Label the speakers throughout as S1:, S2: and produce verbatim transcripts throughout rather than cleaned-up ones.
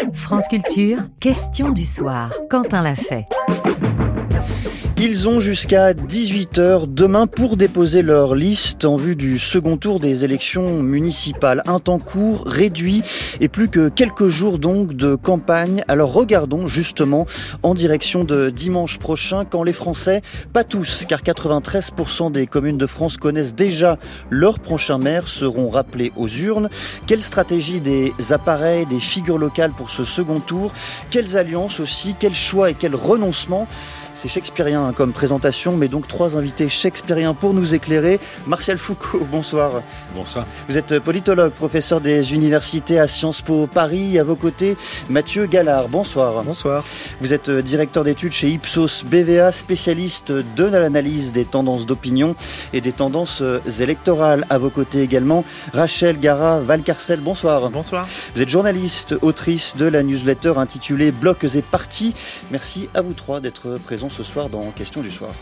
S1: France Culture, question du soir. Quentin l'a fait.
S2: Ils ont jusqu'à dix-huit heures demain pour déposer leur liste en vue du second tour des élections municipales. Un temps court, réduit et plus que quelques jours donc de campagne. Alors regardons justement en direction de dimanche prochain quand les Français, pas tous, car quatre-vingt-treize pour cent des communes de France connaissent déjà leur prochain maire, seront rappelés aux urnes. Quelle stratégie des appareils, des figures locales pour ce second tour? Quelles alliances aussi? Quels choix et quels renoncements? C'est shakespearien comme présentation, mais donc trois invités shakespeariens pour nous éclairer. Martial Foucault, bonsoir.
S3: Bonsoir.
S2: Vous êtes politologue, professeur des universités à Sciences Po Paris. À vos côtés, Mathieu Gallard, bonsoir.
S4: Bonsoir.
S2: Vous êtes directeur d'études chez Ipsos B V A, spécialiste de l'analyse des tendances d'opinion et des tendances électorales. À vos côtés également, Rachel Gara-Valcarcel, bonsoir.
S4: Bonsoir.
S2: Vous êtes journaliste, autrice de la newsletter intitulée Blocs et Partis. Merci à vous trois d'être présents ce soir dans Question du soir.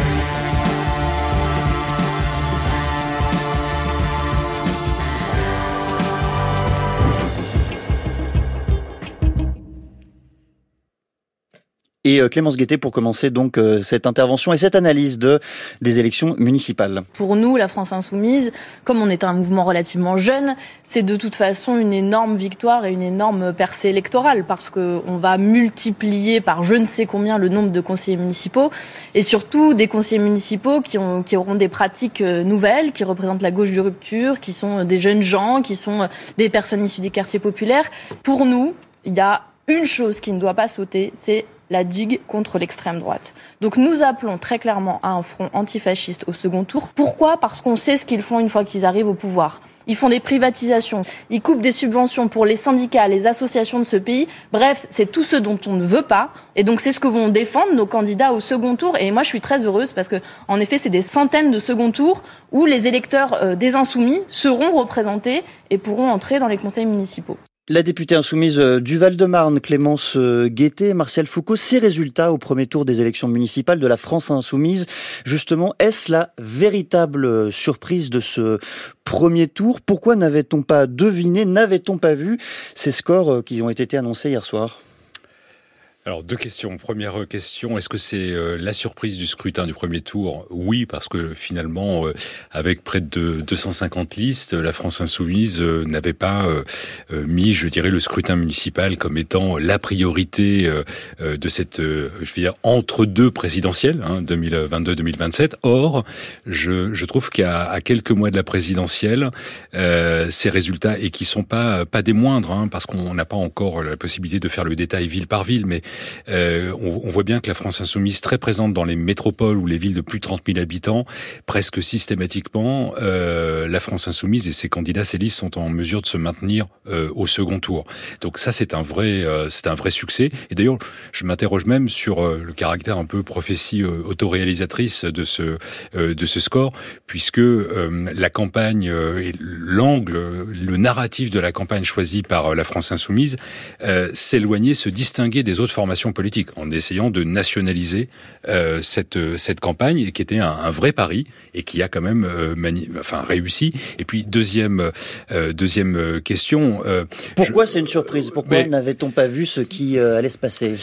S2: Et Clémence Guettet pour commencer donc euh, cette intervention et cette analyse de, des élections municipales.
S5: Pour nous, la France Insoumise, comme on est un mouvement relativement jeune, c'est de toute façon une énorme victoire et une énorme percée électorale parce qu'on va multiplier par je ne sais combien le nombre de conseillers municipaux et surtout des conseillers municipaux qui, ont, qui auront des pratiques nouvelles, qui représentent la gauche de rupture, qui sont des jeunes gens, qui sont des personnes issues des quartiers populaires. Pour nous, il y a une chose qui ne doit pas sauter, c'est la digue contre l'extrême droite. Donc nous appelons très clairement à un front antifasciste au second tour. Pourquoi ? Parce qu'on sait ce qu'ils font une fois qu'ils arrivent au pouvoir. Ils font des privatisations, ils coupent des subventions pour les syndicats, les associations de ce pays. Bref, c'est tout ce dont on ne veut pas. Et donc c'est ce que vont défendre nos candidats au second tour. Et moi je suis très heureuse parce que, en effet, c'est des centaines de second tours où les électeurs euh, des Insoumis seront représentés et pourront entrer dans les conseils municipaux.
S2: La députée insoumise du Val-de-Marne, Clémence Guettet, Martial Foucault, ces résultats au premier tour des élections municipales de la France insoumise, justement, est-ce la véritable surprise de ce premier tour? Pourquoi n'avait-on pas deviné, n'avait-on pas vu ces scores qui ont été annoncés hier soir?
S3: Alors, deux questions. Première question, est-ce que c'est euh, la surprise du scrutin du premier tour? Oui, parce que finalement, euh, avec près de deux cent cinquante listes, la France Insoumise euh, n'avait pas euh, euh, mis, je dirais, le scrutin municipal comme étant la priorité euh, euh, de cette, euh, je veux dire, entre-deux présidentielle, hein, deux mille vingt-deux deux mille vingt-sept. Or, je, je trouve qu'à à quelques mois de la présidentielle, euh, ces résultats, et qui sont pas, pas des moindres, hein, parce qu'on n'a pas encore la possibilité de faire le détail ville par ville, mais Euh, on, on voit bien que la France Insoumise, très présente dans les métropoles ou les villes de plus de trente mille habitants, presque systématiquement, euh, la France Insoumise et ses candidats, ses listes sont en mesure de se maintenir euh, au second tour. Donc ça, c'est un vrai, euh, c'est un vrai succès. Et d'ailleurs, je m'interroge même sur euh, le caractère un peu prophétie euh, autoréalisatrice de ce euh, de ce score, puisque euh, la campagne euh, et l'angle, le narratif de la campagne choisi par euh, la France Insoumise euh, s'éloignait, se distinguait des autres formations politique, en essayant de nationaliser euh, cette cette campagne, qui était un, un vrai pari et qui a quand même euh, mani- enfin réussi. Et puis deuxième euh, deuxième question. Euh,
S2: Pourquoi
S3: je,
S2: c'est une surprise? Pourquoi mais, n'avait-on pas vu ce qui euh, allait se passer?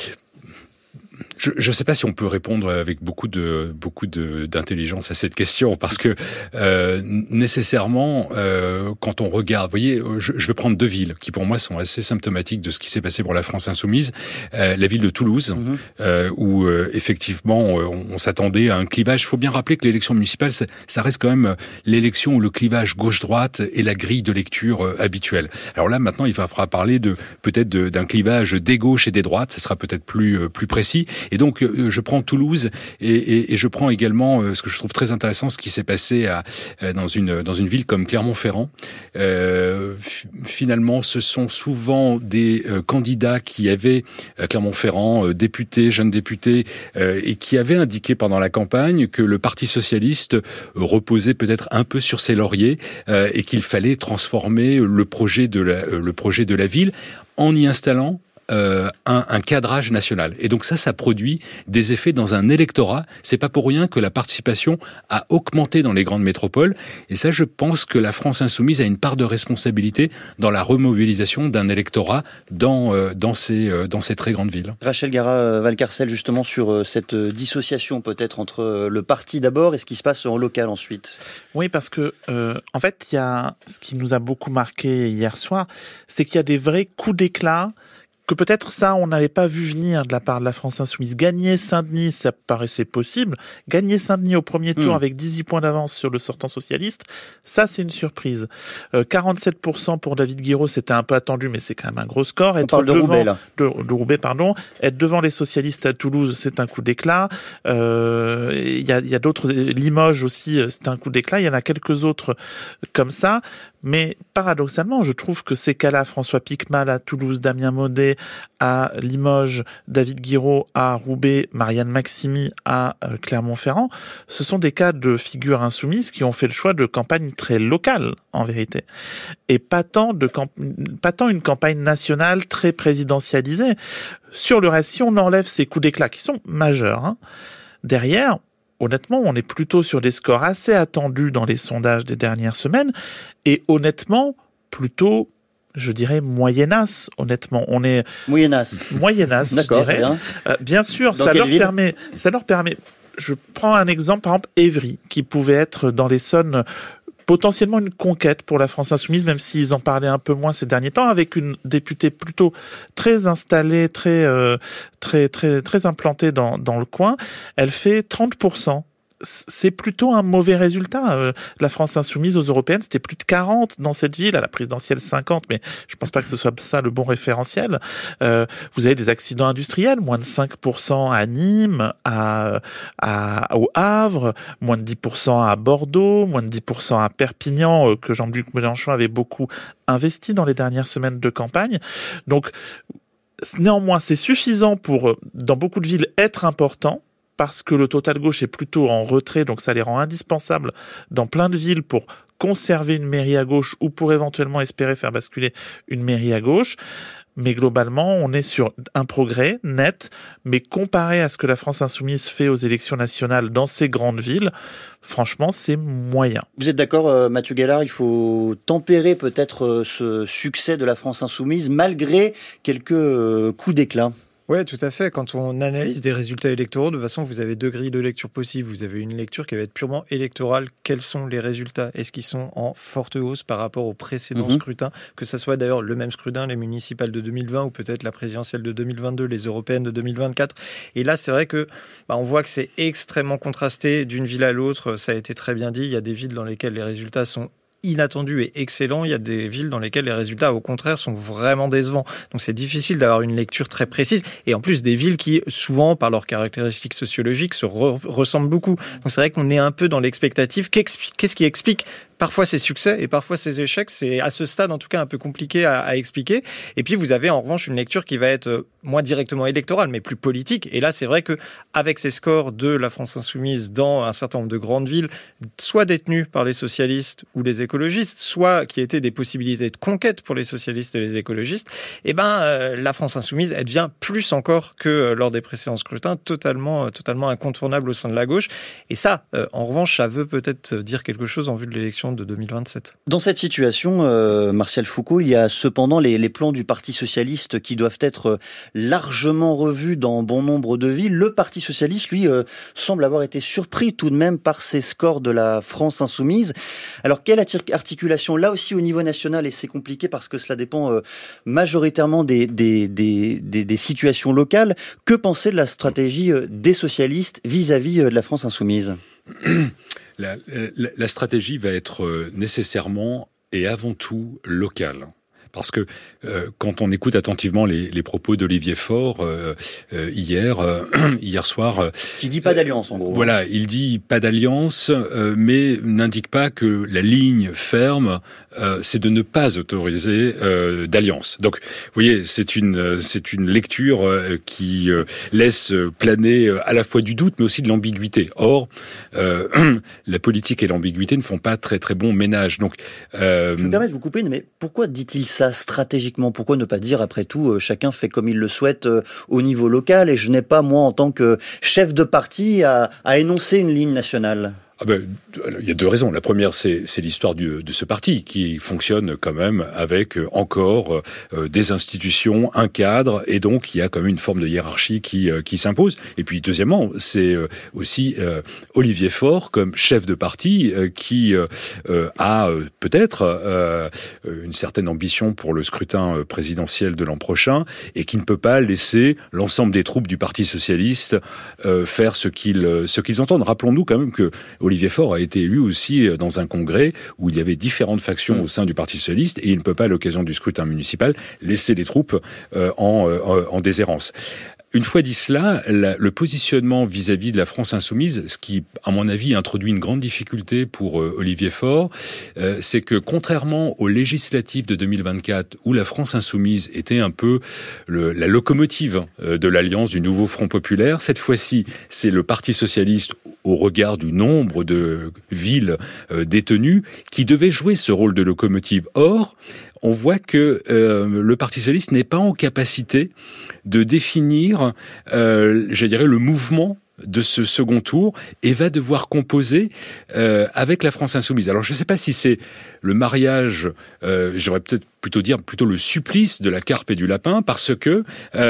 S3: Je ne sais pas si on peut répondre avec beaucoup de beaucoup de d'intelligence à cette question, parce que euh, nécessairement, euh, quand on regarde, vous voyez, je, je vais prendre deux villes qui pour moi sont assez symptomatiques de ce qui s'est passé pour la France insoumise. Euh, la ville de Toulouse, mmh. euh, où euh, effectivement on, on s'attendait à un clivage. Il faut bien rappeler que l'élection municipale, ça, ça reste quand même l'élection où le clivage gauche-droite est la grille de lecture euh, habituelle. Alors là, maintenant, il va falloir parler de peut-être de, d'un clivage des gauches et des droites. Ça sera peut-être plus euh, plus précis. Et donc, je prends Toulouse et, et, et je prends également ce que je trouve très intéressant, ce qui s'est passé à, dans une dans une ville comme Clermont-Ferrand. Euh, finalement, ce sont souvent des euh, candidats qui avaient euh, Clermont-Ferrand, euh, députés, jeunes députés, euh, et qui avaient indiqué pendant la campagne que le Parti socialiste reposait peut-être un peu sur ses lauriers euh, et qu'il fallait transformer le projet de la, euh, le projet de la ville en y installant euh, un, un cadrage national. Et donc ça, ça produit des effets dans un électorat. C'est pas pour rien que la participation a augmenté dans les grandes métropoles. Et ça, je pense que la France insoumise a une part de responsabilité dans la remobilisation d'un électorat dans, euh, dans, ces, euh, dans ces très grandes villes.
S2: Rachel Gara-Valcarcel, justement, sur cette dissociation peut-être entre le parti d'abord et ce qui se passe en local ensuite.
S4: Oui, parce que euh, en fait, il y a ce qui nous a beaucoup marqué hier soir, c'est qu'il y a des vrais coups d'éclat que peut-être ça, on n'avait pas vu venir de la part de la France insoumise. Gagner Saint-Denis, ça paraissait possible. Gagner Saint-Denis au premier tour mmh. avec dix-huit points d'avance sur le sortant socialiste, ça, c'est une surprise. Euh, quarante-sept pour cent pour David Guiraud, c'était un peu attendu, mais c'est quand même un gros score.
S2: On parle de
S4: devant,
S2: Roubaix, là.
S4: De, de Roubaix, pardon. Être devant les socialistes à Toulouse, c'est un coup d'éclat. Il euh, y a, y a d'autres... Limoges aussi, c'est un coup d'éclat. Il y en a quelques autres comme ça. Mais paradoxalement, je trouve que ces cas-là, François Piquemal à Toulouse, Damien Maudet à Limoges, David Guiraud à Roubaix, Marianne Maximi à Clermont-Ferrand, ce sont des cas de figures insoumises qui ont fait le choix de campagnes très locales, en vérité. Et pas tant, de camp... pas tant une campagne nationale très présidentialisée. Sur le reste, si on enlève ces coups d'éclat qui sont majeurs, hein, derrière, honnêtement, on est plutôt sur des scores assez attendus dans les sondages des dernières semaines et honnêtement, plutôt, je dirais, moyennasse, honnêtement. On est...
S2: Moyennasse.
S4: Moyennasse, je dirais. Bien, euh, bien sûr, ça leur permet, ça leur permet... Je prends un exemple, par exemple, Évry, qui pouvait être dans l'Essonne potentiellement une conquête pour la France insoumise, même s'ils en parlaient un peu moins ces derniers temps, avec une députée plutôt très installée, très euh, très très très implantée dans dans le coin. Elle fait trente pour cent. C'est plutôt un mauvais résultat. Euh, la France insoumise aux européennes, c'était plus de quarante dans cette ville, à la présidentielle cinquante, mais je pense pas que ce soit ça le bon référentiel. Euh, vous avez des accidents industriels, moins de cinq pour cent à Nîmes, à, à, au Havre, moins de dix pour cent à Bordeaux, moins de dix pour cent à Perpignan, euh, que Jean-Luc Mélenchon avait beaucoup investi dans les dernières semaines de campagne. Donc, néanmoins, c'est suffisant pour, dans beaucoup de villes, être important, parce que le total gauche est plutôt en retrait, donc ça les rend indispensables dans plein de villes pour conserver une mairie à gauche ou pour éventuellement espérer faire basculer une mairie à gauche. Mais globalement, on est sur un progrès net, mais comparé à ce que la France insoumise fait aux élections nationales dans ces grandes villes, franchement, c'est moyen.
S2: Vous êtes d'accord, euh, Mathieu Gallard, il faut tempérer peut-être euh, ce succès de la France insoumise malgré quelques euh, coups d'éclat.
S6: Oui, tout à fait. Quand on analyse des résultats électoraux, de toute façon, vous avez deux grilles de lecture possibles. Vous avez une lecture qui va être purement électorale. Quels sont les résultats ? Est-ce qu'ils sont en forte hausse par rapport au précédent mmh. scrutin ? Que ce soit d'ailleurs le même scrutin, les municipales de deux mille vingt ou peut-être la présidentielle de deux mille vingt-deux, les européennes de deux mille vingt-quatre. Et là, c'est vrai que bah, on voit que c'est extrêmement contrasté d'une ville à l'autre. Ça a été très bien dit. Il y a des villes dans lesquelles les résultats sont inattendu et excellent. Il y a des villes dans lesquelles les résultats, au contraire, sont vraiment décevants. Donc c'est difficile d'avoir une lecture très précise. Et en plus, des villes qui, souvent, par leurs caractéristiques sociologiques, se re- ressemblent beaucoup. Donc c'est vrai qu'on est un peu dans l'expectative. Qu'est-ce qui explique parfois ses succès et parfois ses échecs? C'est à ce stade, en tout cas, un peu compliqué à, à expliquer. Et puis, vous avez en revanche une lecture qui va être moins directement électorale, mais plus politique. Et là, c'est vrai que avec ces scores de la France insoumise dans un certain nombre de grandes villes, soit détenues par les socialistes ou les écologistes, soit qui étaient des possibilités de conquête pour les socialistes et les écologistes, eh ben, euh, la France insoumise, elle devient plus encore que euh, lors des précédents scrutins, totalement, euh, totalement incontournable au sein de la gauche. Et ça, euh, en revanche, ça veut peut-être dire quelque chose en vue de l'élection de deux mille vingt-sept.
S2: Dans cette situation, euh, Martial Foucault, il y a cependant les, les plans du Parti socialiste qui doivent être largement revus dans bon nombre de villes. Le Parti socialiste, lui, euh, semble avoir été surpris tout de même par ces scores de la France insoumise. Alors, quelle articulation là aussi au niveau national, et c'est compliqué parce que cela dépend euh, majoritairement des, des, des, des, des situations locales. Que penser de la stratégie euh, des socialistes vis-à-vis euh, de la France insoumise ?
S3: La, la, la stratégie va être nécessairement et avant tout locale. Parce que euh, quand on écoute attentivement les, les propos d'Olivier Faure euh, euh, hier, euh, hier soir, euh,
S2: qui dit pas d'alliance en gros.
S3: Voilà, il dit pas d'alliance, euh, mais n'indique pas que la ligne ferme, euh, c'est de ne pas autoriser euh, d'alliance. Donc, vous voyez, c'est une c'est une lecture euh, qui euh, laisse planer euh, à la fois du doute, mais aussi de l'ambiguïté. Or, euh, la politique et l'ambiguïté ne font pas très très bon ménage. Donc,
S2: euh, je me permets de vous couper, mais pourquoi dit-il ça ? ça stratégiquement? Pourquoi ne pas dire, après tout, chacun fait comme il le souhaite au niveau local, et je n'ai pas, moi, en tant que chef de parti, à, à énoncer une ligne nationale?
S3: Ah ben, il y a deux raisons. La première, c'est, c'est l'histoire du, de ce parti qui fonctionne quand même avec encore euh, des institutions, un cadre, et donc il y a quand même une forme de hiérarchie qui, euh, qui s'impose. Et puis deuxièmement, c'est euh, aussi euh, Olivier Faure comme chef de parti euh, qui euh, a euh, peut-être euh, une certaine ambition pour le scrutin présidentiel de l'an prochain et qui ne peut pas laisser l'ensemble des troupes du Parti socialiste euh, faire ce qu'ils, ce qu'ils entendent. Rappelons-nous quand même que Olivier Faure a été élu aussi dans un congrès où il y avait différentes factions mmh. au sein du Parti socialiste, et il ne peut pas, à l'occasion du scrutin municipal, laisser les troupes euh, en, euh, en déshérence. Une fois dit cela, la, le positionnement vis-à-vis de la France insoumise, ce qui, à mon avis, introduit une grande difficulté pour euh, Olivier Faure, euh, c'est que contrairement aux législatives de deux mille vingt-quatre, où la France insoumise était un peu le, la locomotive euh, de l'alliance du nouveau Front populaire, cette fois-ci, c'est le Parti socialiste, au regard du nombre de villes euh, détenues, qui devait jouer ce rôle de locomotive. Or, on voit que euh, le Parti socialiste n'est pas en capacité de définir, euh, je dirais, le mouvement de ce second tour, et va devoir composer euh, avec la France insoumise. Alors je ne sais pas si c'est le mariage, euh, j'aurais peut-être plutôt dire plutôt le supplice de la carpe et du lapin, parce que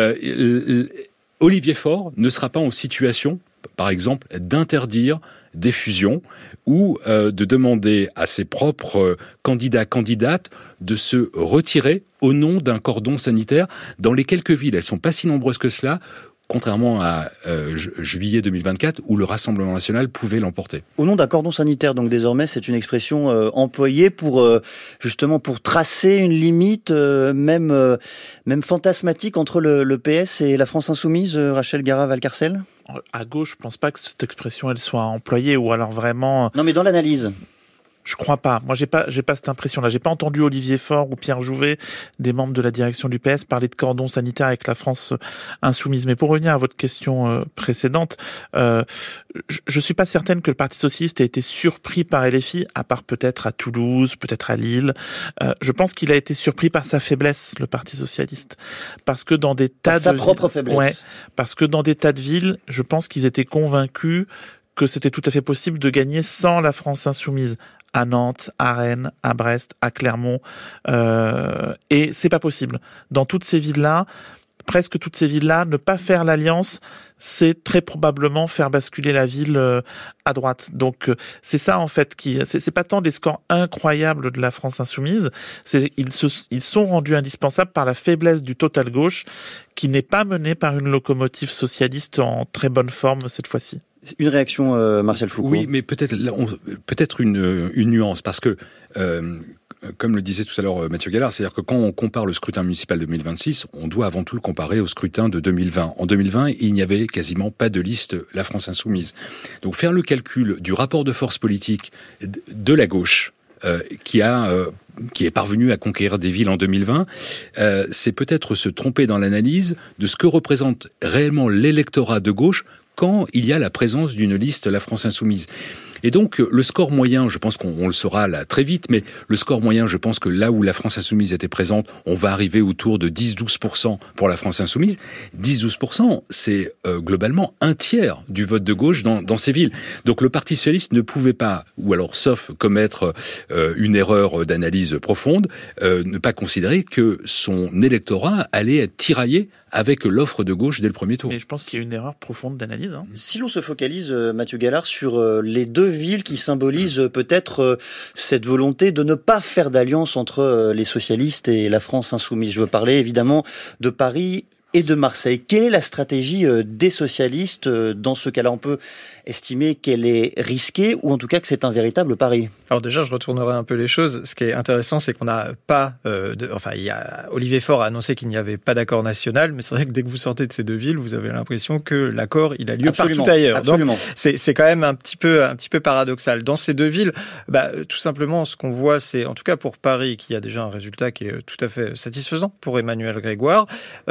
S3: euh, Olivier Faure ne sera pas en situation, par exemple, d'interdire des fusions ou euh, de demander à ses propres euh, candidats, candidates de se retirer au nom d'un cordon sanitaire dans les quelques villes. Elles ne sont pas si nombreuses que cela, contrairement à euh, ju- juillet deux mille vingt-quatre, où le Rassemblement national pouvait l'emporter.
S2: Au nom d'un cordon sanitaire, donc désormais, c'est une expression euh, employée pour euh, justement pour tracer une limite, euh, même euh, même fantasmatique, entre le, le P S et la France insoumise. euh, Rachel Gara-Valcarcel.
S4: À gauche, je pense pas que cette expression elle soit employée, ou alors vraiment.
S2: Non, mais dans l'analyse.
S4: Je crois pas. Moi, j'ai pas, j'ai pas cette impression-là. J'ai pas entendu Olivier Faure ou Pierre Jouvet, des membres de la direction du P S, parler de cordon sanitaire avec la France insoumise. Mais pour revenir à votre question euh, précédente, euh, je, je suis pas certaine que le Parti socialiste ait été surpris par L F I, à part peut-être à Toulouse, peut-être à Lille. Euh, je pense qu'il a été surpris par sa faiblesse, le Parti socialiste, parce que dans des tas
S2: par
S4: de
S2: sa propre faiblesse.
S4: Ouais, parce que dans des tas de villes, je pense qu'ils étaient convaincus que c'était tout à fait possible de gagner sans la France insoumise. À Nantes, à Rennes, à Brest, à Clermont, euh, et c'est pas possible. Dans toutes ces villes-là, presque toutes ces villes-là, ne pas faire l'alliance, c'est très probablement faire basculer la ville euh, à droite. Donc euh, c'est ça en fait qui, c'est, c'est pas tant des scores incroyables de la France insoumise, c'est ils se, ils sont rendus indispensables par la faiblesse du total gauche, qui n'est pas menée par une locomotive socialiste en très bonne forme cette fois-ci.
S2: Une réaction, euh, Martial Foucault.
S3: Oui, mais peut-être, on, peut-être une, une nuance, parce que, euh, comme le disait tout à l'heure Mathieu Gallard, c'est-à-dire que quand on compare le scrutin municipal deux mille vingt-six, on doit avant tout le comparer au scrutin de deux mille vingt. En deux mille vingt, il n'y avait quasiment pas de liste La France insoumise. Donc faire le calcul du rapport de force politique de la gauche, euh, qui a... Euh, qui est parvenu à conquérir des villes en deux mille vingt, euh, c'est peut-être se tromper dans l'analyse de ce que représente réellement l'électorat de gauche quand il y a la présence d'une liste La France insoumise. Et donc, le score moyen, je pense qu'on on le saura là très vite, mais le score moyen, je pense que là où la France insoumise était présente, on va arriver autour de dix à douze pour cent pour la France insoumise. dix à douze pour cent, c'est euh, globalement un tiers du vote de gauche dans, dans ces villes. Donc le Parti socialiste ne pouvait pas, ou alors sauf commettre euh, une erreur d'analyse profonde, euh, ne pas considérer que son électorat allait être tiraillé avec l'offre de gauche dès le premier tour.
S4: Mais je pense qu'il y a une erreur profonde d'analyse. Hein.
S2: Si l'on se focalise, euh, Mathieu Gallard, sur euh, les deux villes qui symbolisent euh, peut-être euh, cette volonté de ne pas faire d'alliance entre euh, les socialistes et la France insoumise. Je veux parler évidemment de Paris et de Marseille. Quelle est la stratégie euh, des socialistes euh, dans ce cas-là? On peut estimer qu'elle est risquée, ou en tout cas que c'est un véritable pari.
S6: Alors déjà, je retournerai un peu les choses. Ce qui est intéressant, c'est qu'on n'a pas... Euh, de, enfin, il y a, Olivier Faure a annoncé qu'il n'y avait pas d'accord national, mais c'est vrai que dès que vous sortez de ces deux villes, vous avez l'impression que l'accord, il a lieu
S2: absolument,
S6: partout ailleurs.
S2: Absolument.
S6: Donc, c'est, c'est quand même un petit peu, un petit peu paradoxal. Dans ces deux villes, bah, tout simplement, ce qu'on voit, c'est, en tout cas pour Paris, qui a déjà un résultat qui est tout à fait satisfaisant pour Emmanuel Grégoire, euh, et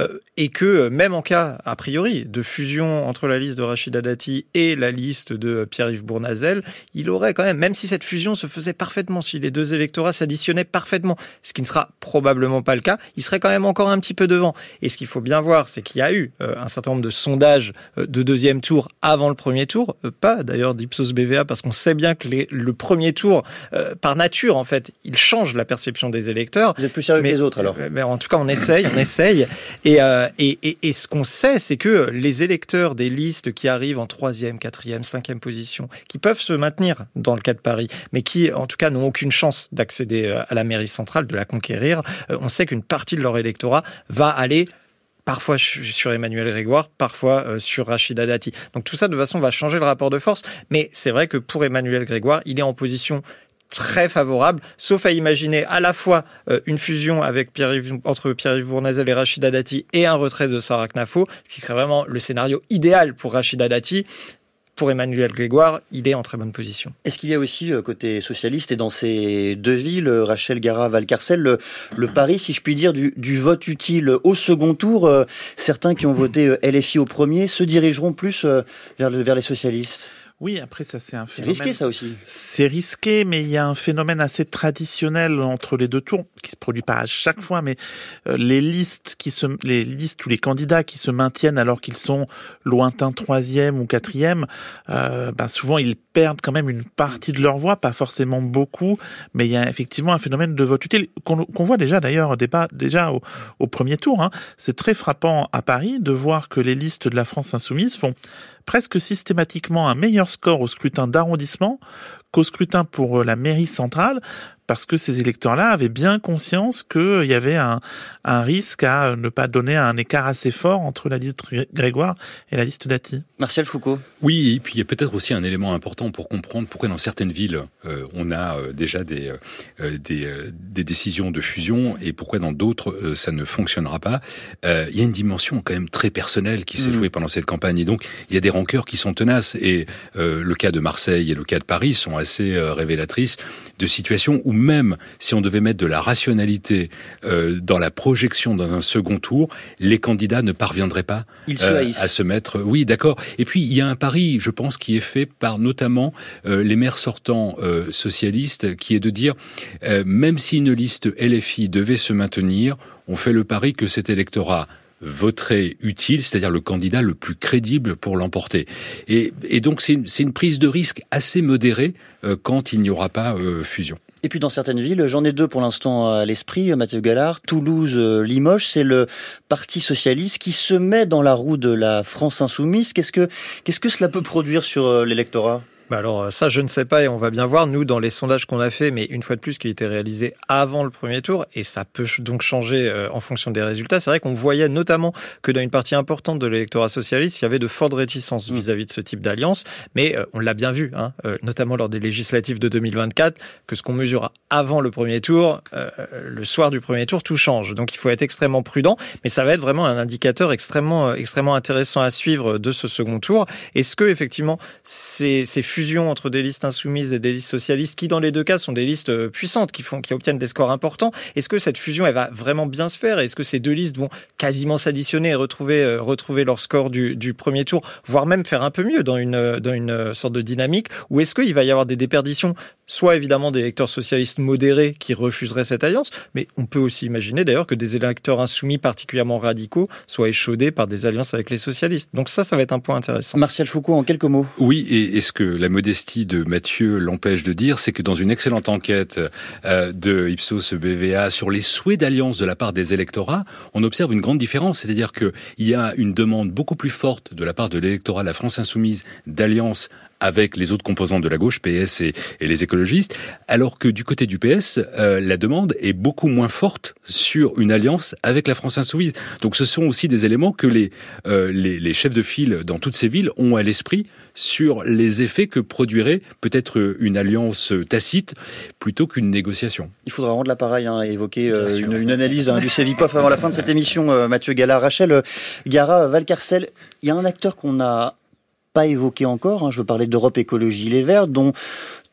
S6: et que même en cas, a priori, de fusion entre la liste de Rachida Dati et la liste de Pierre-Yves Bournazel, il aurait quand même, même si cette fusion se faisait parfaitement, si les deux électorats s'additionnaient parfaitement, ce qui ne sera probablement pas le cas, il serait quand même encore un petit peu devant. Et ce qu'il faut bien voir, c'est qu'il y a eu euh, un certain nombre de sondages euh, de deuxième tour avant le premier tour, euh, pas d'ailleurs d'Ipsos B V A, parce qu'on sait bien que les, le premier tour, euh, par nature, en fait, il change la perception des électeurs.
S2: Vous êtes plus sérieux
S6: mais,
S2: que les autres, alors.
S6: Mais en tout cas, on essaye, on essaye. Et, euh, et, et, et ce qu'on sait, c'est que les électeurs des listes qui arrivent en troisième, quatrième, cinquième position, qui peuvent se maintenir dans le cas de Paris, mais qui, en tout cas, n'ont aucune chance d'accéder à la mairie centrale, de la conquérir, euh, on sait qu'une partie de leur électorat va aller parfois sur Emmanuel Grégoire, parfois euh, sur Rachida Dati. Donc tout ça, de toute façon, va changer le rapport de force. Mais c'est vrai que pour Emmanuel Grégoire, il est en position très favorable, sauf à imaginer à la fois euh, une fusion avec Pierre-Yves, entre Pierre-Yves Bournazel et Rachida Dati et un retrait de Sarah Knafo, ce qui serait vraiment le scénario idéal pour Rachida Dati. Pour Emmanuel Grégoire, il est en très bonne position.
S2: Est-ce qu'il y a aussi, côté socialiste, et dans ces deux villes, Rachel Gara, Valcarcel, le, le pari, si je puis dire, du, du vote utile au second tour? euh, Certains qui ont voté L F I au premier se dirigeront plus euh, vers, le, vers les socialistes.
S4: Oui, après ça c'est un phénomène.
S2: C'est risqué ça aussi.
S4: C'est risqué, mais il y a un phénomène assez traditionnel entre les deux tours qui se produit pas à chaque fois, mais euh, les listes qui se, les listes ou les candidats qui se maintiennent alors qu'ils sont lointains troisième ou quatrième, euh, ben souvent ils perdent quand même une partie de leur voix, pas forcément beaucoup, mais il y a effectivement un phénomène de vote utile qu'on, qu'on voit déjà d'ailleurs débat déjà au, au premier tour. Hein. C'est très frappant à Paris de voir que les listes de la France insoumise font presque systématiquement un meilleur score au scrutin d'arrondissement qu'au scrutin pour la mairie centrale, parce que ces électeurs-là avaient bien conscience qu'il y avait un, un risque à ne pas donner un écart assez fort entre la liste Grégoire et la liste Dati.
S2: Martial Foucault.
S3: Oui, et puis il y a peut-être aussi un élément important pour comprendre pourquoi dans certaines villes, euh, on a euh, déjà des, euh, des, euh, des décisions de fusion et pourquoi dans d'autres, euh, ça ne fonctionnera pas. Euh, il y a une dimension quand même très personnelle qui s'est mmh. jouée pendant cette campagne. Et donc, il y a des rancœurs qui sont tenaces. Et euh, le cas de Marseille et le cas de Paris sont assez euh, révélatrices de situations où même si on devait mettre de la rationalité euh, dans la projection dans un second tour, les candidats ne parviendraient pas euh, à se mettre... Oui, d'accord. Et puis, il y a un pari, je pense, qui est fait par notamment euh, les maires sortants euh, socialistes, qui est de dire, euh, même si une liste L F I devait se maintenir, on fait le pari que cet électorat voterait utile, c'est-à-dire le candidat le plus crédible pour l'emporter. Et, et donc, c'est une, c'est une prise de risque assez modérée euh, quand il n'y aura pas euh, fusion.
S2: Et puis dans certaines villes, j'en ai deux pour l'instant à l'esprit, Mathieu Gallard, Toulouse, Limoges, c'est le Parti socialiste qui se met dans la roue de la France insoumise. Qu'est-ce que, qu'est-ce que cela peut produire sur l'électorat ?
S6: Bah alors ça, je ne sais pas et on va bien voir, nous, dans les sondages qu'on a fait, mais une fois de plus, qui a été réalisé avant le premier tour, et ça peut donc changer euh, en fonction des résultats. C'est vrai qu'on voyait notamment que dans une partie importante de l'électorat socialiste, il y avait de fortes réticences vis-à-vis de ce type d'alliance, mais euh, on l'a bien vu, hein, euh, notamment lors des législatives de deux mille vingt-quatre, que ce qu'on mesure avant le premier tour, euh, le soir du premier tour, tout change. Donc il faut être extrêmement prudent, mais ça va être vraiment un indicateur extrêmement, extrêmement intéressant à suivre de ce second tour. Est-ce que, effectivement, ces, ces fusions entre des listes insoumises et des listes socialistes, qui dans les deux cas sont des listes puissantes, qui font, qui obtiennent des scores importants. Est-ce que cette fusion, elle va vraiment bien se faire? Est-ce que ces deux listes vont quasiment s'additionner et retrouver, euh, retrouver leur score du, du premier tour, voire même faire un peu mieux dans une, dans une sorte de dynamique? Ou est-ce qu'il va y avoir des déperditions? Soit évidemment des électeurs socialistes modérés qui refuseraient cette alliance, mais on peut aussi imaginer d'ailleurs que des électeurs insoumis particulièrement radicaux soient échaudés par des alliances avec les socialistes. Donc ça, ça va être un point intéressant.
S2: Martial Foucault, en quelques mots.
S3: Oui, et, et ce que la modestie de Mathieu l'empêche de dire, c'est que dans une excellente enquête euh, de Ipsos B V A sur les souhaits d'alliance de la part des électorats, on observe une grande différence, c'est-à-dire qu'il y a une demande beaucoup plus forte de la part de l'électorat de la France insoumise d'alliance avec les autres composantes de la gauche, P S et, et les écologistes, alors que du côté du P S, euh, la demande est beaucoup moins forte sur une alliance avec la France insoumise. Donc ce sont aussi des éléments que les, euh, les, les chefs de file dans toutes ces villes ont à l'esprit sur les effets que produirait peut-être une alliance tacite plutôt qu'une négociation.
S2: Il faudra rendre l'appareil hein, et évoquer euh, une, une analyse hein, du Cevipof avant la fin de cette émission, euh, Mathieu Gallard. Rachel euh, Gara, Valcarcel, il y a un acteur qu'on a pas évoqué encore, hein, je veux parler d'Europe Écologie Les Verts, dont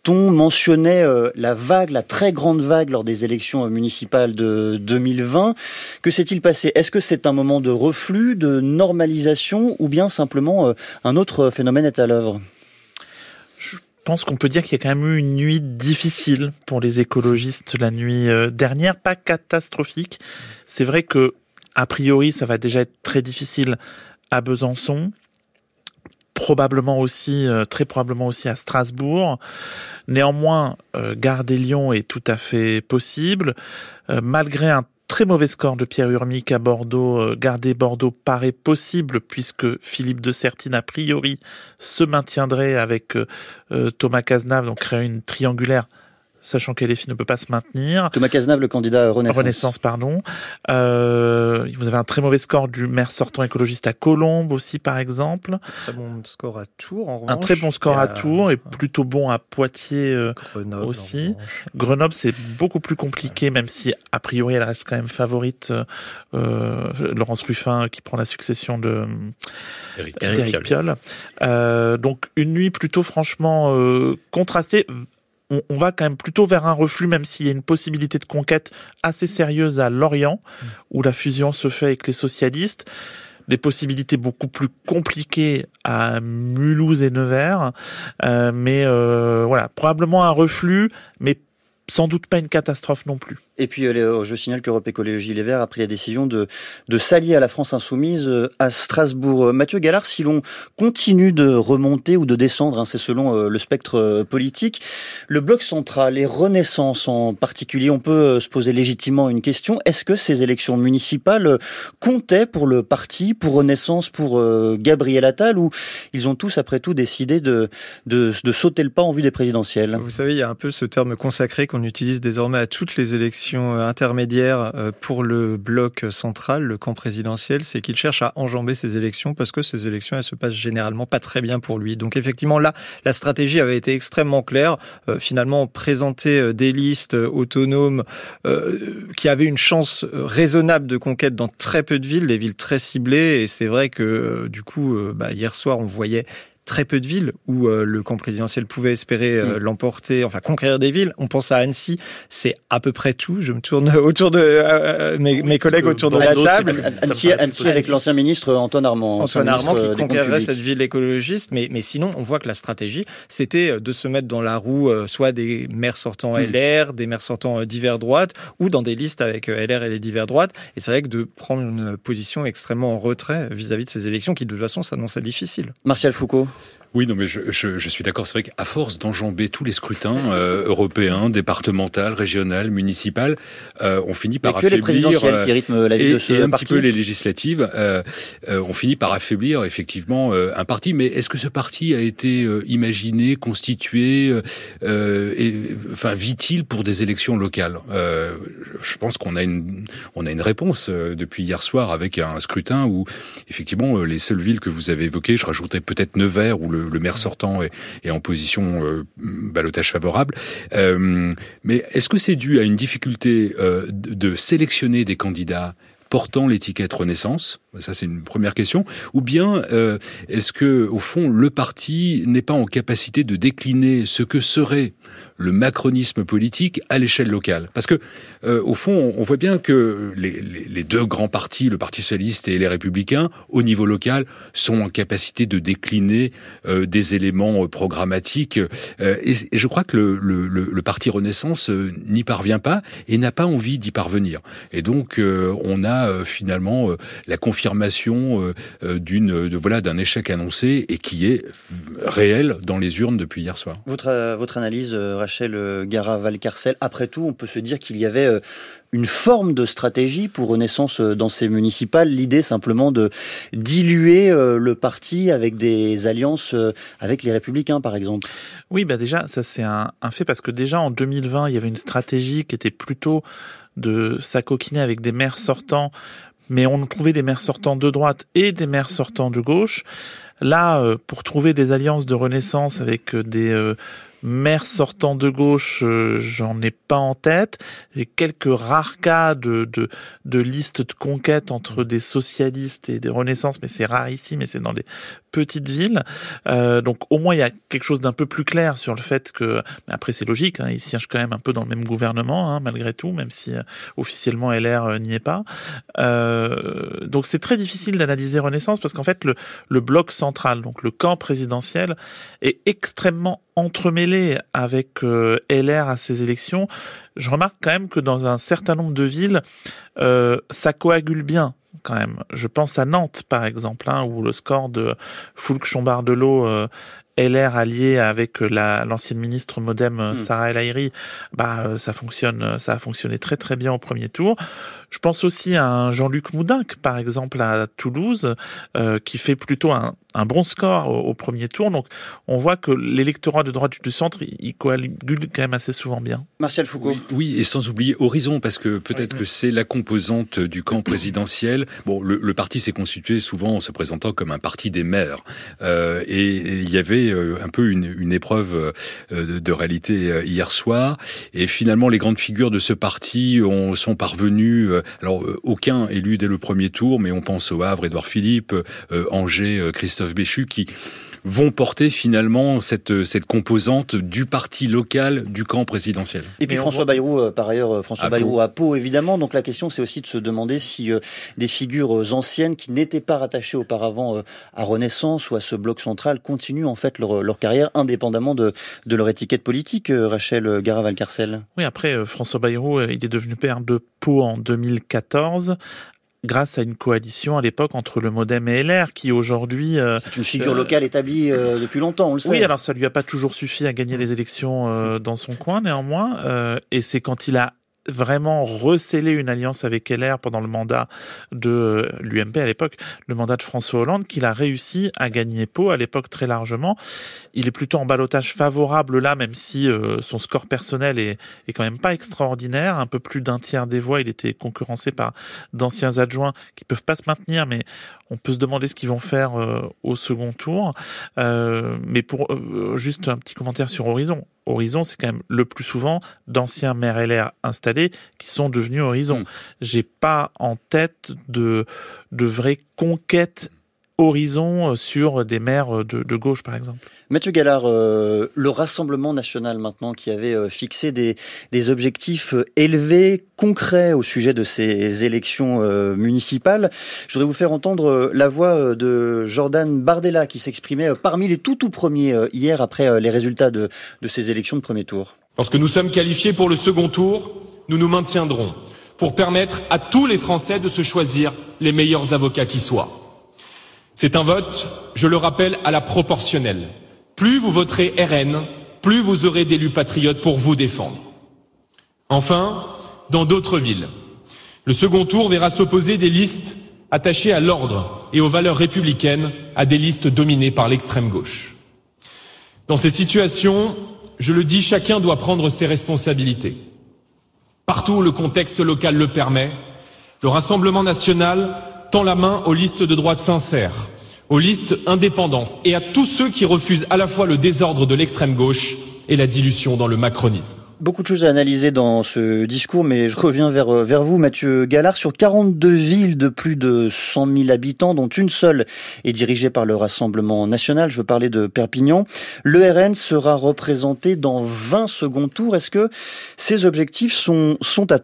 S2: Breton mentionnait euh, la vague, la très grande vague lors des élections municipales de deux mille vingt. Que s'est-il passé ? Est-ce que c'est un moment de reflux, de normalisation, ou bien simplement euh, un autre phénomène est à l'œuvre ?
S4: Je pense qu'on peut dire qu'il y a quand même eu une nuit difficile pour les écologistes la nuit euh, dernière, pas catastrophique. C'est vrai que, a priori, ça va déjà être très difficile à Besançon. Probablement aussi, euh, très probablement aussi à Strasbourg. Néanmoins, euh, garder Lyon est tout à fait possible. Euh, malgré un très mauvais score de Pierre Urmic à Bordeaux, euh, garder Bordeaux paraît possible puisque Philippe de Sertine, a priori, se maintiendrait avec euh, Thomas Cazenave, donc créer une triangulaire, sachant qu'L F I ne peut pas se maintenir.
S2: Thomas Cazenave, le candidat Renaissance.
S4: Renaissance, pardon. Euh, vous avez un très mauvais score du maire sortant écologiste à Colombes aussi, par exemple.
S6: Un très bon score à Tours, en revanche.
S4: Un très bon score à Tours et plutôt bon à Poitiers euh,
S6: Grenoble,
S4: aussi. Grenoble, c'est beaucoup plus compliqué, même si, a priori, elle reste quand même favorite. Euh, Laurence Ruffin, qui prend la succession de
S3: Éric
S4: Éric Piolle. Euh, donc, une nuit plutôt, franchement, euh, contrastée. On, on va quand même plutôt vers un reflux, même s'il y a une possibilité de conquête assez sérieuse à Lorient, mmh. où la fusion se fait avec les socialistes. Des possibilités beaucoup plus compliquées à Mulhouse et Nevers. Euh, mais euh, voilà, probablement un reflux, mais sans doute pas une catastrophe non plus.
S2: Et puis, je signale qu'Europe Écologie Les Verts a pris la décision de, de s'allier à la France Insoumise à Strasbourg. Mathieu Gallard, si l'on continue de remonter ou de descendre, hein, c'est selon le spectre politique, le bloc central et Renaissance en particulier, on peut se poser légitimement une question. Est-ce que ces élections municipales comptaient pour le parti, pour Renaissance, pour Gabriel Attal, ou ils ont tous, après tout, décidé de, de, de sauter le pas en vue des présidentielles ?
S6: Vous savez, il y a un peu ce terme consacré qu'on utilise désormais à toutes les élections intermédiaires pour le bloc central, le camp présidentiel, c'est qu'il cherche à enjamber ces élections parce que ces élections, elles se passent généralement pas très bien pour lui. Donc effectivement, là, la stratégie avait été extrêmement claire. Euh, finalement, présenter des listes autonomes euh, qui avaient une chance raisonnable de conquête dans très peu de villes, des villes très ciblées. Et c'est vrai que euh, du coup, euh, bah, hier soir, on voyait très peu de villes où euh, le camp présidentiel pouvait espérer euh, mmh. l'emporter, enfin conquérir des villes. On pense à Annecy, c'est à peu près tout. Je me tourne autour de euh, mes, mes collègues autour de la table.
S2: Annecy, Annecy avec l'ancien ministre Antoine Armand.
S6: Antoine Armand qui conquérirait cette ville écologiste. Mais, mais sinon, on voit que la stratégie, c'était de se mettre dans la roue euh, soit des maires sortants mmh. L R, des maires sortants euh, divers droite, ou dans des listes avec euh, L R et les divers droite. Et c'est vrai que de prendre une position extrêmement en retrait vis-à-vis de ces élections qui, de toute façon, s'annonçaient difficiles.
S2: Martial Foucault.
S3: Oui, non, mais je, je, je suis d'accord. C'est vrai qu'à force d'enjamber tous les scrutins euh, européens, départemental, régional, municipal, euh, on finit par affaiblir.
S2: Que les présidentielles qui rythment la vie
S3: et,
S2: de ce
S3: et un
S2: parti.
S3: petit peu les législatives. Euh, euh, on finit par affaiblir effectivement euh, un parti. Mais est-ce que ce parti a été euh, imaginé, constitué, euh, et, enfin, vit-il pour des élections locales ? euh, Je pense qu'on a une, on a une réponse euh, depuis hier soir avec un scrutin où effectivement les seules villes que vous avez évoquées, je rajouterais peut-être Nevers où le Le, le maire sortant est, est en position euh, ballottage favorable. Euh, mais est-ce que c'est dû à une difficulté euh, de, de sélectionner des candidats portant l'étiquette Renaissance ? Ça, c'est une première question. Ou bien, euh, est-ce que, au fond, le parti n'est pas en capacité de décliner ce que serait le macronisme politique à l'échelle locale ? Parce que, euh, au fond, on voit bien que les, les, les deux grands partis, le Parti socialiste et les Républicains, au niveau local, sont en capacité de décliner euh, des éléments euh, programmatiques. Euh, et, et je crois que le, le, le, le Parti Renaissance euh, n'y parvient pas et n'a pas envie d'y parvenir. Et donc, euh, on a euh, finalement euh, la confirmation euh, d'une, de, voilà, d'un échec annoncé et qui est réel dans les urnes depuis hier soir.
S2: Votre, euh, votre analyse, euh, Rachel Gara-Valcarcel, après tout, on peut se dire qu'il y avait euh, une forme de stratégie pour Renaissance euh, dans ces municipales, l'idée simplement de diluer euh, le parti avec des alliances euh, avec les Républicains, par exemple.
S4: Oui, bah déjà, ça c'est un, un fait, parce que déjà en deux mille vingt, il y avait une stratégie qui était plutôt de s'acoquiner avec des maires sortants, mais on trouvait des maires sortants de droite et des maires sortants de gauche. Là, euh, pour trouver des alliances de Renaissance avec euh, des euh, maires sortants de gauche, euh, j'en ai pas en tête. J'ai quelques rares cas de, de, de listes de conquête entre des socialistes et des Renaissances, mais c'est rare ici, mais c'est dans des petites villes. Euh, donc au moins il y a quelque chose d'un peu plus clair sur le fait que, mais après c'est logique, hein, ils siègent quand même un peu dans le même gouvernement, hein, malgré tout, même si euh, officiellement L R euh, n'y est pas. Euh, donc c'est très difficile d'analyser Renaissance parce qu'en fait le, le bloc central, donc le camp présidentiel, est extrêmement entremêlé avec euh, L R à ces élections. Je remarque quand même que dans un certain nombre de villes, euh, ça coagule bien. Quand même. Je pense à Nantes, par exemple, hein, où le score de Foulques-Chombardelot, euh, L R allié avec la, l'ancienne ministre Modem mmh. Sarah El Haïry, bah, ça fonctionne, ça a fonctionné très très bien au premier tour. Je pense aussi à un Jean-Luc Moudenc, par exemple, à Toulouse, euh, qui fait plutôt un, un bon score au, au premier tour. Donc, on voit que l'électorat de droite du centre, il, il coagule quand même assez souvent bien.
S2: Martial Foucault.
S3: Oui, oui, et sans oublier Horizon, parce que peut-être oui, que oui. c'est la composante du camp présidentiel. Bon, le, le parti s'est constitué souvent en se présentant comme un parti des maires. Euh, et il y avait euh, un peu une, une épreuve euh, de, de réalité euh, hier soir. Et finalement, les grandes figures de ce parti ont, sont parvenues... Euh, alors, euh, aucun élu dès le premier tour, mais on pense au Havre, Édouard Philippe, euh, Angers, euh, Christophe Béchu, qui vont porter finalement cette, cette composante du parti local du camp présidentiel.
S2: Et puis Mais François voit... Bayrou, euh, par ailleurs, François à Bayrou Pau. à Pau, évidemment. Donc la question, c'est aussi de se demander si euh, des figures anciennes qui n'étaient pas rattachées auparavant euh, à Renaissance ou à ce bloc central continuent en fait leur, leur carrière indépendamment de, de leur étiquette politique, euh, Rachel Gara-Valcarcel.
S4: Oui, après, euh, François Bayrou, euh, il est devenu maire de Pau en deux mille quatorze. Grâce à une coalition à l'époque entre le Modem et L R, qui aujourd'hui... Euh,
S2: c'est une figure euh, locale établie euh, depuis longtemps, on le sait.
S4: Oui, alors ça lui a pas toujours suffi à gagner les élections euh, dans son coin, néanmoins. Euh, et c'est quand il a vraiment recélé une alliance avec L R pendant le mandat de l'U M P à l'époque, le mandat de François Hollande, qu'il a réussi à gagner Pau à l'époque très largement. Il est plutôt en ballottage favorable là, même si euh, son score personnel est, est quand même pas extraordinaire. Un peu plus d'un tiers des voix, il était concurrencé par d'anciens adjoints qui peuvent pas se maintenir, mais on peut se demander ce qu'ils vont faire euh, au second tour. Euh, mais pour euh, juste un petit commentaire sur Horizon. Horizon, c'est quand même le plus souvent d'anciens maires L R installés qui sont devenus Horizon. Mmh. J'ai pas en tête de, de vraies conquêtes Horizon sur des maires de, de gauche, par exemple.
S2: Mathieu Gallard, euh, le Rassemblement national maintenant qui avait euh, fixé des, des objectifs élevés, concrets au sujet de ces élections euh, municipales. Je voudrais vous faire entendre la voix de Jordan Bardella qui s'exprimait parmi les tout tout premiers euh, hier après euh, les résultats de, de ces élections de premier tour.
S7: Lorsque nous sommes qualifiés pour le second tour, nous nous maintiendrons pour permettre à tous les Français de se choisir les meilleurs avocats qui soient. C'est un vote, je le rappelle, à la proportionnelle. Plus vous voterez R N, plus vous aurez d'élus patriotes pour vous défendre. Enfin, dans d'autres villes, le second tour verra s'opposer des listes attachées à l'ordre et aux valeurs républicaines à des listes dominées par l'extrême gauche. Dans ces situations, je le dis, chacun doit prendre ses responsabilités. Partout où le contexte local le permet, le Rassemblement national tend la main aux listes de droite sincères, aux listes indépendances et à tous ceux qui refusent à la fois le désordre de l'extrême gauche et la dilution dans le macronisme.
S2: Beaucoup de choses à analyser dans ce discours, mais je reviens vers, vers vous, Mathieu Gallard. Sur quarante-deux villes de plus de cent mille habitants, dont une seule est dirigée par le Rassemblement national, je veux parler de Perpignan, le R N sera représenté dans vingt seconds tours. Est-ce que ces objectifs sont, sont atteints ?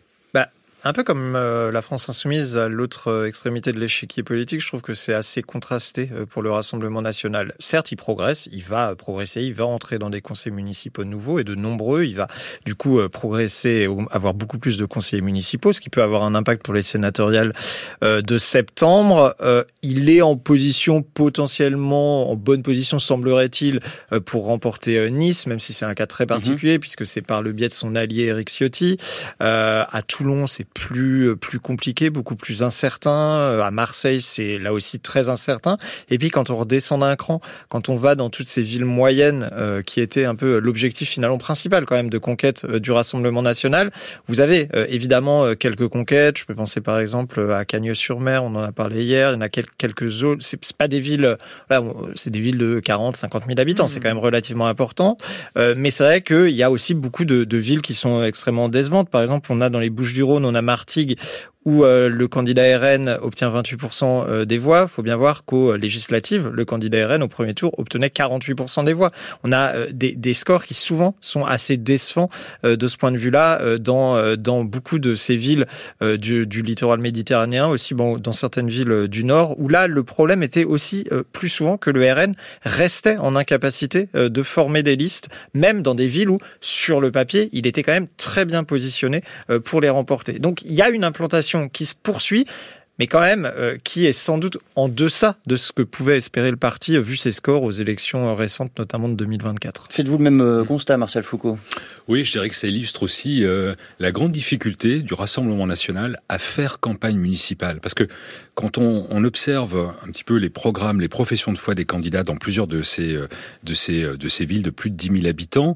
S6: Un peu comme euh, la France insoumise à l'autre euh, extrémité de l'échiquier politique, je trouve que c'est assez contrasté euh, pour le Rassemblement national. Certes, il progresse, il va progresser, il va entrer dans des conseils municipaux nouveaux et de nombreux. Il va du coup euh, progresser, avoir beaucoup plus de conseillers municipaux, ce qui peut avoir un impact pour les sénatoriales euh, de septembre. Euh, il est en position potentiellement, en bonne position semblerait-il, euh, pour remporter euh, Nice, même si c'est un cas très particulier, mmh. puisque c'est par le biais de son allié Éric Ciotti. Euh, à Toulon, c'est plus plus compliqué, beaucoup plus incertain. À Marseille, c'est là aussi très incertain. Et puis quand on redescend d'un cran, quand on va dans toutes ces villes moyennes euh, qui étaient un peu l'objectif finalement principal quand même de conquête euh, du Rassemblement national, vous avez euh, évidemment euh, quelques conquêtes. Je peux penser par exemple à Cagnes-sur-Mer, on en a parlé hier. Il y en a quelques, quelques autres. C'est, c'est pas des villes, là, c'est des villes de quarante, cinquante mille habitants. Mmh. C'est quand même relativement important. Euh, mais c'est vrai qu'il y a aussi beaucoup de, de villes qui sont extrêmement décevantes. Par exemple, on a dans les Bouches-du-Rhône, on a Martigues, où euh, le candidat R N obtient vingt-huit pour cent des voix, il faut bien voir qu'aux législatives, le candidat R N au premier tour obtenait quarante-huit pour cent des voix. On a euh, des, des scores qui souvent sont assez décevants euh, de ce point de vue-là euh, dans, euh, dans beaucoup de ces villes euh, du, du littoral méditerranéen, aussi bon, dans certaines villes euh, du Nord, où là le problème était aussi euh, plus souvent que le R N restait en incapacité euh, de former des listes, même dans des villes où, sur le papier, il était quand même très bien positionné euh, pour les remporter. Donc il y a une implantation qui se poursuit, mais quand même euh, qui est sans doute en deçà de ce que pouvait espérer le parti, vu ses scores aux élections récentes, notamment de deux mille vingt-quatre.
S2: Faites-vous le même euh, constat, Martial Foucault ?
S3: Oui, je dirais que ça illustre aussi euh, la grande difficulté du Rassemblement national à faire campagne municipale. Parce que quand on, on observe un petit peu les programmes, les professions de foi des candidats dans plusieurs de ces, de ces, de ces villes de plus de dix mille habitants,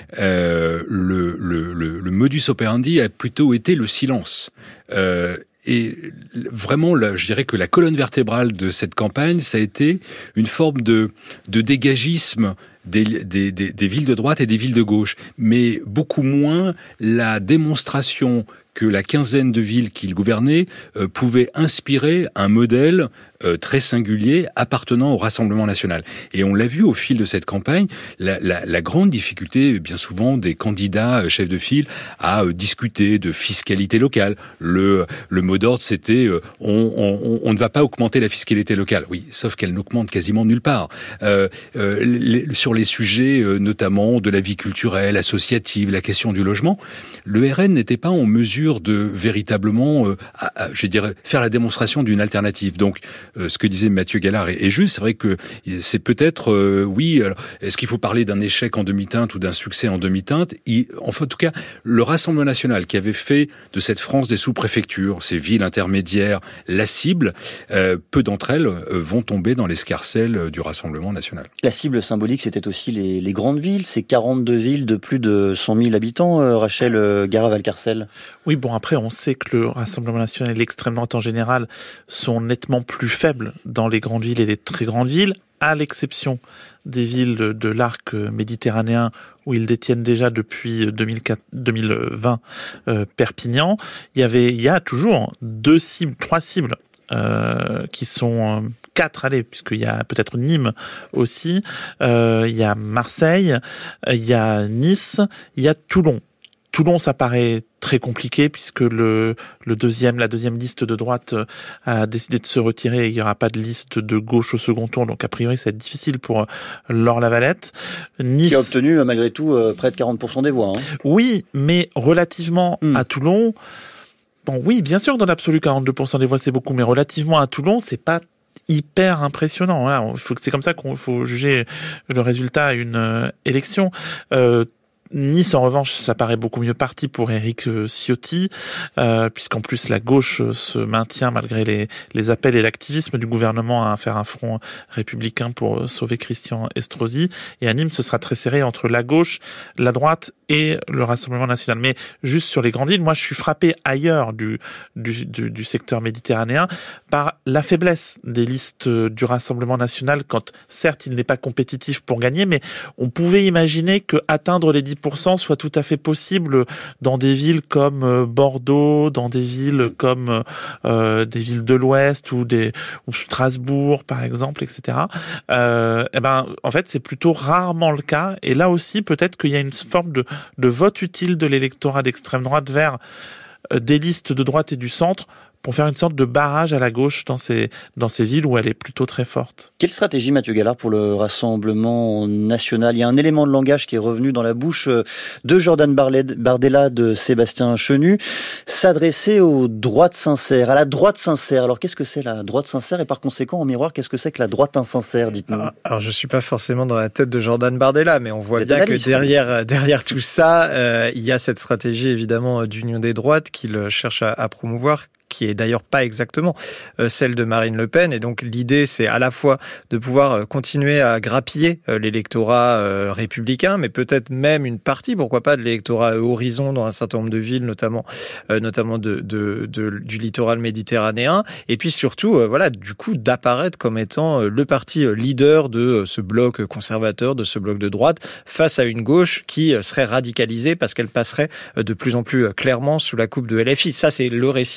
S3: euh, le, le, le, le modus operandi a plutôt été le silence. Euh, Et vraiment, là, je dirais que la colonne vertébrale de cette campagne, ça a été une forme de, de dégagisme des, des, des, des villes de droite et des villes de gauche, mais beaucoup moins la démonstration que la quinzaine de villes qu'il gouvernait euh, pouvait inspirer un modèle euh, très singulier appartenant au Rassemblement national. Et on l'a vu au fil de cette campagne, la, la, la grande difficulté, bien souvent, des candidats euh, chefs de file à euh, discuter de fiscalité locale. Le, le mot d'ordre, c'était euh, on, on, on ne va pas augmenter la fiscalité locale. Oui, sauf qu'elle n'augmente quasiment nulle part. Euh, euh, les, sur les sujets, euh, notamment de la vie culturelle, associative, la question du logement, le R N n'était pas en mesure de véritablement, euh, à, à, je dirais, faire la démonstration d'une alternative. Donc, euh, ce que disait Mathieu Gallard est, est juste. C'est vrai que c'est peut-être, euh, oui, alors, est-ce qu'il faut parler d'un échec en demi-teinte ou d'un succès en demi-teinte ? Il, enfin, en tout cas, le Rassemblement national qui avait fait de cette France des sous-préfectures, ces villes intermédiaires, la cible, euh, peu d'entre elles euh, vont tomber dans l'escarcelle du Rassemblement national.
S2: La cible symbolique, c'était aussi les, les grandes villes, ces quarante-deux villes de plus de cent mille habitants, euh, Rachel euh, Gara-Valcarcel.
S4: Oui, bon, après, on sait que le Rassemblement national et l'extrême droite en général sont nettement plus faibles dans les grandes villes et les très grandes villes, à l'exception des villes de, de l'arc méditerranéen où ils détiennent déjà depuis deux mille quatre, deux mille vingt euh, Perpignan. Il y avait, il y a toujours deux cibles, trois cibles Euh, qui sont euh, quatre, allez, puisqu'il y a peut-être Nîmes aussi, euh, il y a Marseille, il y a Nice, il y a Toulon. Toulon, ça paraît très compliqué puisque le, le deuxième, la deuxième liste de droite a décidé de se retirer et il n'y aura pas de liste de gauche au second tour. Donc, a priori, ça va être difficile pour Laure Lavalette. Nice.
S2: Qui a obtenu, malgré tout, près de quarante pour cent des voix. Hein.
S4: Oui, mais relativement mmh. à Toulon, bon, oui, bien sûr, dans l'absolu, quarante-deux pour cent des voix, c'est beaucoup, mais relativement à Toulon, c'est pas hyper impressionnant. Hein. Faut, c'est comme ça qu'il faut juger le résultat à une euh, élection. Euh, Nice, en revanche, ça paraît beaucoup mieux parti pour Éric Ciotti, euh, puisqu'en plus la gauche se maintient malgré les, les appels et l'activisme du gouvernement à faire un front républicain pour sauver Christian Estrosi. Et à Nîmes, ce sera très serré entre la gauche, la droite et le Rassemblement national. Mais juste sur les grandes villes, moi je suis frappé ailleurs du, du, du, du secteur méditerranéen par la faiblesse des listes du Rassemblement national, quand certes il n'est pas compétitif pour gagner, mais on pouvait imaginer que atteindre les dix pour cent soit tout à fait possible dans des villes comme Bordeaux, dans des villes comme euh, des villes de l'Ouest ou des ou Strasbourg par exemple, et cetera. Euh, et ben en fait c'est plutôt rarement le cas. Et là aussi peut-être qu'il y a une forme de, de vote utile de l'électorat d'extrême droite vers des listes de droite et du centre pour faire une sorte de barrage à la gauche dans ces, dans ces villes où elle est plutôt très forte.
S2: Quelle stratégie, Mathieu Gallard, pour le Rassemblement national ? Il y a un élément de langage qui est revenu dans la bouche de Jordan Bardella, de Sébastien Chenu, s'adresser aux droites sincères, à la droite sincère. Alors, qu'est-ce que c'est la droite sincère ? Et par conséquent, en miroir, qu'est-ce que c'est que la droite insincère, dites-nous ?
S6: Alors, alors je suis pas forcément dans la tête de Jordan Bardella, mais on voit bien que derrière, derrière tout ça, euh, il y a cette stratégie, évidemment, d'union des droites qu'il cherche à, à promouvoir, qui est d'ailleurs pas exactement euh, celle de Marine Le Pen. Et donc l'idée, c'est à la fois de pouvoir euh, continuer à grappiller euh, l'électorat euh, républicain, mais peut-être même une partie, pourquoi pas, de l'électorat horizon dans un certain nombre de villes, notamment euh, notamment de, de, de du littoral méditerranéen. Et puis surtout, euh, voilà, du coup, d'apparaître comme étant euh, le parti leader de euh, ce bloc conservateur, de ce bloc de droite, face à une gauche qui euh, serait radicalisée parce qu'elle passerait euh, de plus en plus euh, clairement sous la coupe de L F I. Ça, c'est le récit euh,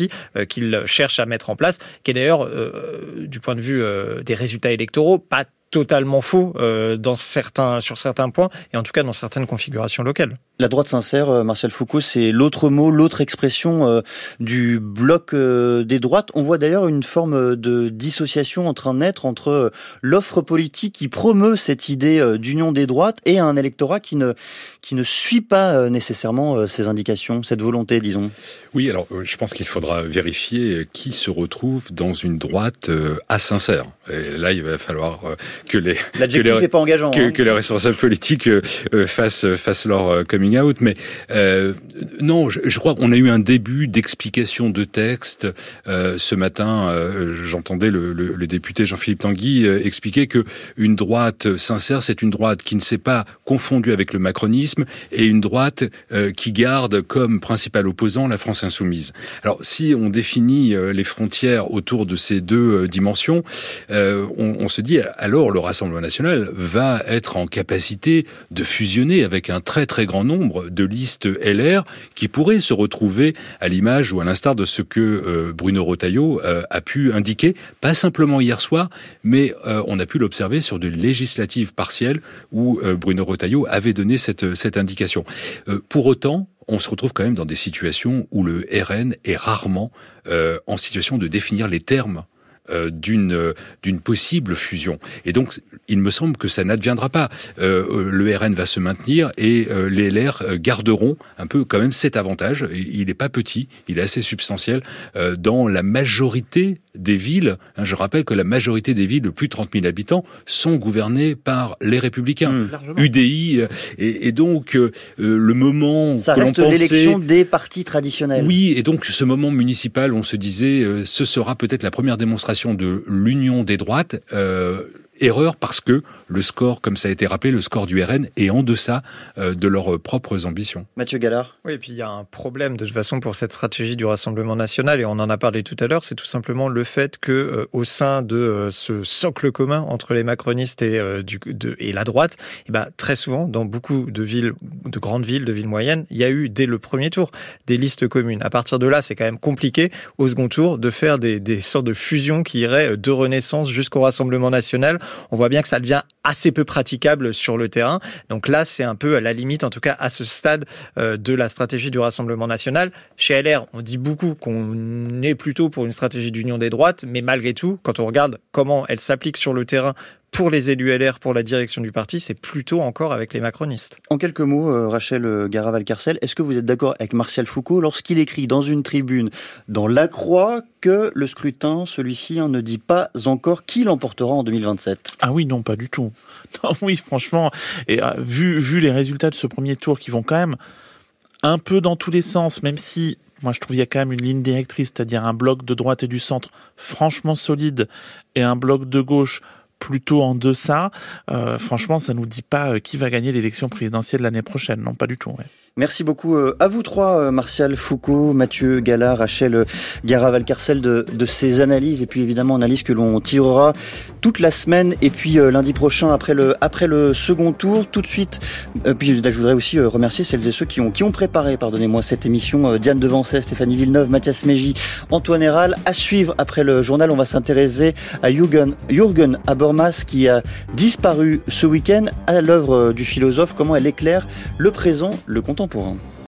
S6: euh, qu'il cherche à mettre en place, qui est d'ailleurs, euh, du point de vue euh, des résultats électoraux, pas totalement faux euh, dans certains, sur certains points, et en tout cas dans certaines configurations locales.
S2: La droite sincère, euh, Martial Foucault, c'est l'autre mot, l'autre expression euh, du bloc euh, des droites. On voit d'ailleurs une forme de dissociation en train de naître entre euh, l'offre politique qui promeut cette idée euh, d'union des droites et un électorat qui ne, qui ne suit pas euh, nécessairement euh, ces indications, cette volonté, disons.
S3: Oui, alors euh, je pense qu'il faudra vérifier qui se retrouve dans une droite euh, asincère. Et là, il va falloir euh, que les...
S2: L'adjectif n'est pas engageant.
S3: Que,
S2: hein.
S3: que les responsables politiques euh, fassent, fassent leur euh, coming out, mais euh, non, je, je crois qu'on a eu un début d'explication de texte. Euh, ce matin, euh, j'entendais le, le, le député Jean-Philippe Tanguy euh, expliquer que une droite sincère, c'est une droite qui ne s'est pas confondue avec le macronisme et une droite euh, qui garde comme principal opposant la France insoumise. Alors, si on définit euh, les frontières autour de ces deux euh, dimensions, euh, on, on se dit alors le Rassemblement national va être en capacité de fusionner avec un très très grand nombre de listes L R qui pourraient se retrouver à l'image ou à l'instar de ce que euh, Bruno Retailleau euh, a pu indiquer, pas simplement hier soir, mais euh, on a pu l'observer sur de législatives partielles où euh, Bruno Retailleau avait donné cette, cette indication. Euh, pour autant, on se retrouve quand même dans des situations où le R N est rarement euh, en situation de définir les termes Euh, d'une euh, d'une possible fusion. Et donc, il me semble que ça n'adviendra pas. Euh, le R N va se maintenir et euh, les L R garderont un peu quand même cet avantage. Il n'est pas petit, il est assez substantiel euh, dans la majorité des villes. Hein, je rappelle que la majorité des villes de plus de trente mille habitants sont gouvernées par les Républicains. Mmh. U D I. Et, et donc, euh, le moment
S2: ça
S3: que
S2: reste
S3: l'on pensait...
S2: l'élection des partis traditionnels.
S3: Oui, et donc ce moment municipal, on se disait, euh, ce sera peut-être la première démonstration de l'union des droites. Euh, erreur parce que le score, comme ça a été rappelé, le score du R N est en deçà euh, de leurs propres ambitions.
S2: Mathieu Gallard.
S6: Oui, et puis il y a un problème de toute façon pour cette stratégie du Rassemblement national, et on en a parlé tout à l'heure, c'est tout simplement le fait que euh, au sein de euh, ce socle commun entre les macronistes et, euh, du, de, et la droite, et ben, très souvent, dans beaucoup de villes, de grandes villes, de villes moyennes, il y a eu dès le premier tour des listes communes. À partir de là, c'est quand même compliqué au second tour de faire des, des sortes de fusions qui iraient de Renaissance jusqu'au Rassemblement national. On voit bien que ça devient assez peu praticable sur le terrain. Donc là, c'est un peu à la limite, en tout cas à ce stade euh, de la stratégie du Rassemblement national. Chez L R, on dit beaucoup qu'on est plutôt pour une stratégie d'union des droites, mais malgré tout, quand on regarde comment elle s'applique sur le terrain pour les élus L R, pour la direction du parti, c'est plutôt encore avec les macronistes.
S2: En quelques mots, euh, Rachel Gara-Valcarcel, est-ce que vous êtes d'accord avec Martial Foucault lorsqu'il écrit dans une tribune dans La Croix que le scrutin, celui-ci, hein, ne dit pas encore qui l'emportera en deux mille vingt-sept?
S4: Ah oui, non, pas du tout. Non, oui, franchement, et euh, vu, vu les résultats de ce premier tour qui vont quand même un peu dans tous les sens, même si moi je trouve qu'il y a quand même une ligne directrice, c'est-à-dire un bloc de droite et du centre franchement solide et un bloc de gauche plutôt en deçà. Euh, franchement, ça nous dit pas qui va gagner l'élection présidentielle l'année prochaine. Non, pas du tout. Ouais.
S2: Merci beaucoup à vous trois, Martial Foucault, Mathieu Gallard, Rachel Gara-Valcarcel, de, de ces analyses, et puis évidemment analyses que l'on tirera toute la semaine et puis euh, lundi prochain après le, après le second tour. Tout de suite, euh, puis je voudrais aussi euh, remercier celles et ceux qui ont, qui ont préparé, pardonnez-moi, cette émission. Euh, Diane Devancet, Stéphanie Villeneuve, Mathias Mégy, Antoine Héral. À suivre après le journal, on va s'intéresser à Jürgen, Jürgen Habermas qui a disparu ce week-end, à l'œuvre du philosophe, comment elle éclaire le présent, le contemporain.